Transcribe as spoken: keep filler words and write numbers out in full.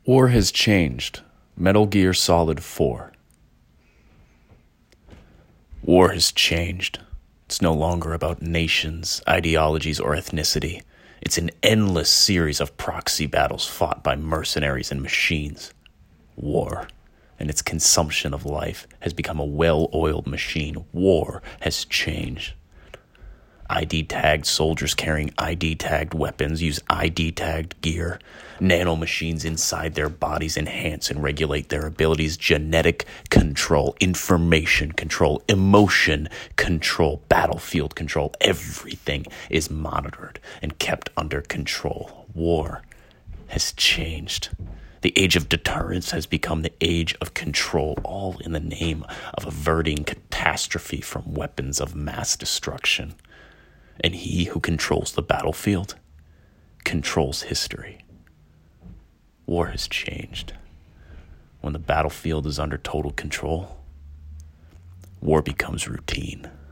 War has changed. Metal Gear Solid four. War has changed. It's no longer about nations, ideologies, or ethnicity. It's an endless series of proxy battles fought by mercenaries and machines. War and its consumption of life has become a well-oiled machine. War has changed. I D-tagged soldiers carrying I D-tagged weapons use I D-tagged gear. Nanomachines inside their bodies enhance and regulate their abilities. Genetic control, information control, emotion control, battlefield control. Everything is monitored and kept under control. War has changed. The age of deterrence has become the age of control, all in the name of averting catastrophe from weapons of mass destruction. And he who controls the battlefield controls history. War has changed. When the battlefield is under total control, war becomes routine.